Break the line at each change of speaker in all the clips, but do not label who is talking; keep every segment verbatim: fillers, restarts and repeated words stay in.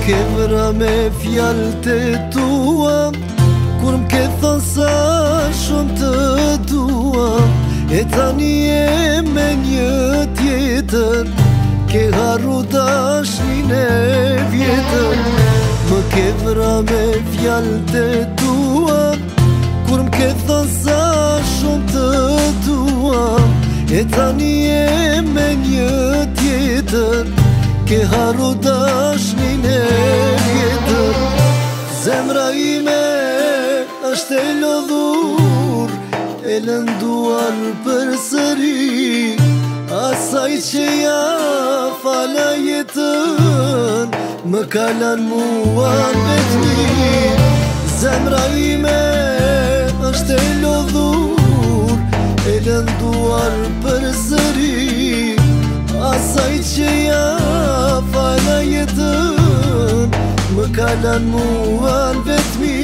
ke vra me fjallët e tua, kur m'ke thonë sa shumë të dua, e tani e me një tjetër, ke harru dashnin e vjetër. Më ke vra me fjallët e tua, kur m'ke thonë sa shumë të dua, e tani e me një tjetër, ke harru dashnin e vjetër. Zemra ime është e lodhur, e lënduar për sëri, asaj që ja fala jetën, më kalan mua vetmi. Zemra ime është e lodhur, e lënduar për sëri, asaj që ja fala jetën, më kalan mua vetmi.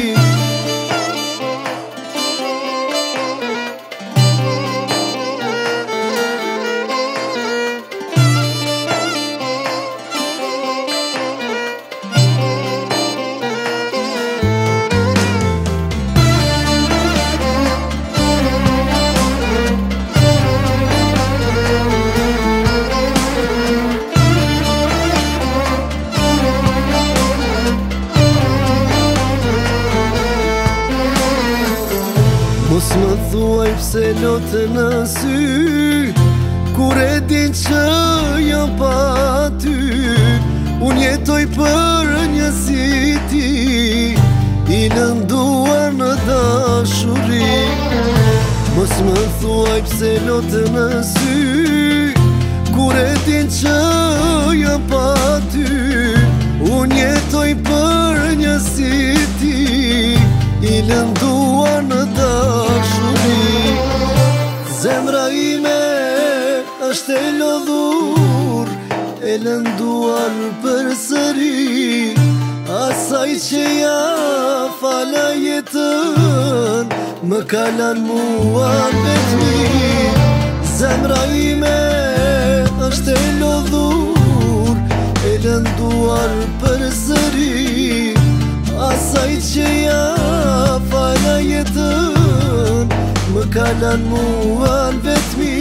Mos më thuaj pse lotë në sy, kur e din që jam pa ty. Unë jetoj për një si ti, i lënduar në dashuri. Mos më thuaj pse lotë në sy, kur e din që jam pa ty. Unë jetoj për një si ti, i lënduar në dashuri. Zemra ime është e lodhur, e lënduar për sëri, asaj që ja fala jetën, më kalan mua vetmi. Zemra ime është e lodhur, e lënduar për sëri, asaj që ja fala jetën, më kalan mua vetmi.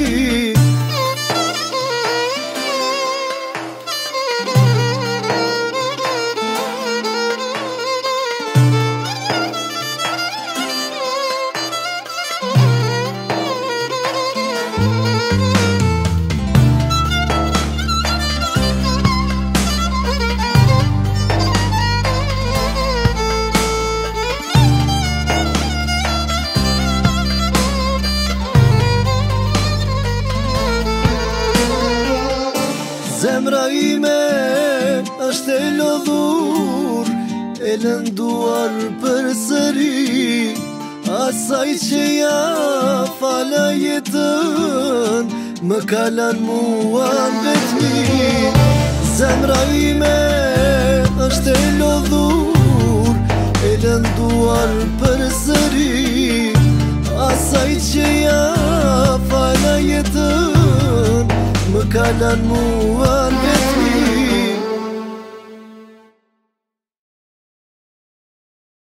Zemra ime është e lodhur, e lënduar për sëri, asaj që ja fala jetën, më kalan mua vetmi. Zemra ime është e lodhur, e lënduar për sëri, asaj që ja fala jetën, më kalan mua